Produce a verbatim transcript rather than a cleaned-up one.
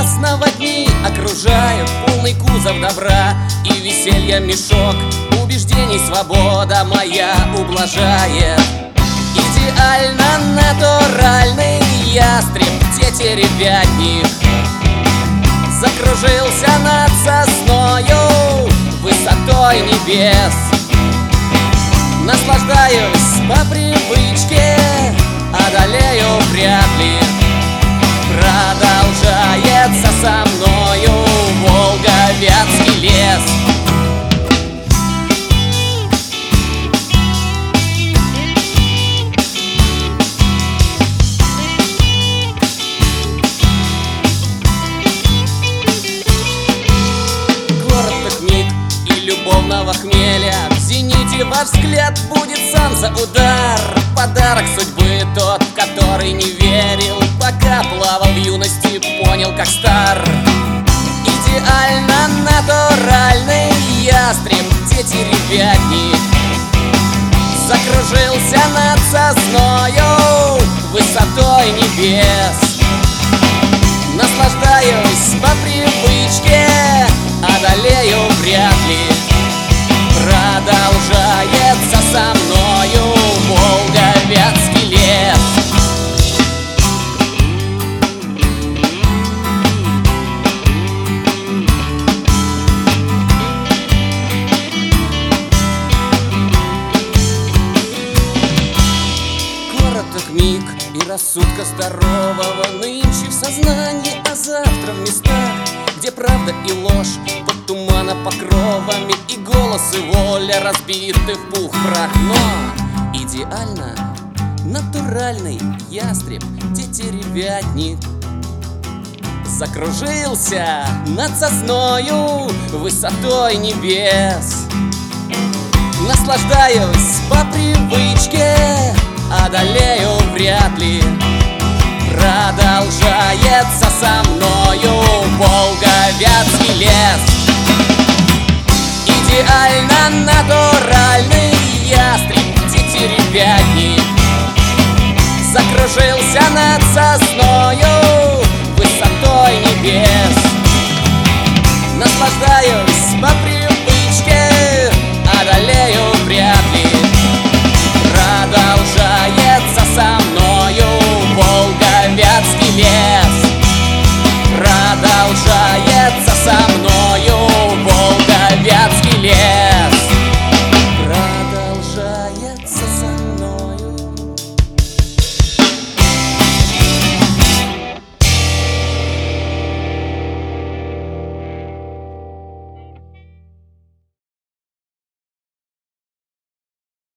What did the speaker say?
ясного дни окружают полный кузов добра и веселья мешок убеждений. Свобода моя ублажает. Идеально натуральный ястреб, тетеревятник, закружился над сосною высотой небес. Наслаждаюсь по привычке, одолею вряд ли. Продолжается со мною Волго-Вятский лес. Город так миг и любовного хмеля, в зените ваш взгляд будет солнца удар. Подарок судьбы тот, который не верил, пока плавал в юности, понял, как стар. Идеально натуральный ястреб, тетеревятник, закружился над сосною высотой небес. Наслаждаюсь по привычке, одолею вряд ли. Продолжается со мною Волго-Вятский лес. Короток миг и рассудка здорового нынче в сознании, а завтра в местах, где правда и ложь под тумана покровами, и голос и воля разбиты в пух прах. Но идеально натуральный ястреб, тетеревятник, закружился над сосною высотой небес. Наслаждаюсь по привычке, одолею вряд ли. Продолжается со мною Волго-Вятский лес. Идеально натуральный ястреб, тетеревятник, закружился над сосною высотой небес. Наслаждаюсь по привычке,